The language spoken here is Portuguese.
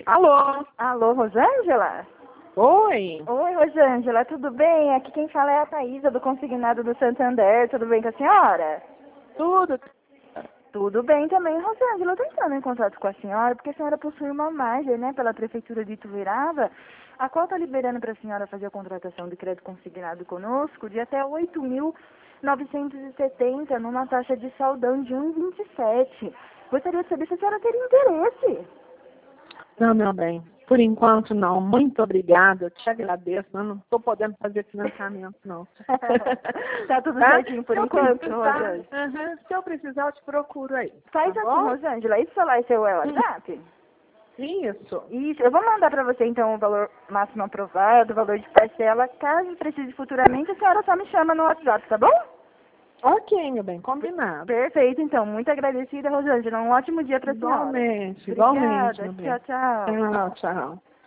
Alô? Alô, Rosângela? Oi? Oi, Rosângela, tudo bem? Aqui quem fala é a Thaísa, do Consignado do Santander. Tudo bem com a senhora? Tudo? Tudo bem também, Rosângela. Eu tô entrando em contato com a senhora, porque a senhora possui uma margem, né, pela Prefeitura de Ituverava, a qual está liberando para a senhora fazer a contratação de crédito consignado conosco de até 8.970, numa taxa de saldão de 1,27. Gostaria de saber se a senhora teria interesse. Não, meu bem. Por enquanto, não. Muito obrigada. Eu te agradeço. Eu não estou podendo fazer financiamento, não. Tá tudo certinho por enquanto, Rosângela? Rosângela? Se eu precisar, eu te procuro aí. Faz Tá assim, bom? Rosângela. Esse celular é seu WhatsApp? Isso. Isso. Eu vou mandar para você, então, o valor máximo aprovado, o valor de parcela. Caso precise futuramente, a senhora só me chama no WhatsApp, tá bom? Ok, meu bem. Combinado. Perfeito, então. Muito agradecida, Rosângela. Um ótimo dia para a senhora. Igualmente, Obrigada. meu bem. Tchau, tchau. Tchau, tchau.